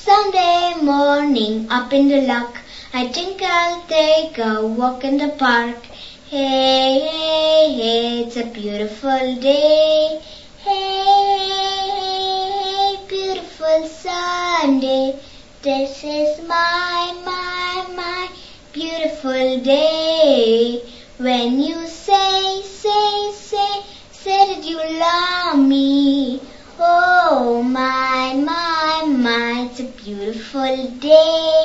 Sunday morning, up in the lark, I think I'll take a walk in the park. Hey, hey, hey, it's a beautiful day. Hey, hey, hey, beautiful Sunday. This is my beautiful day. When you say that you love me. Oh, my, it's a beautiful day.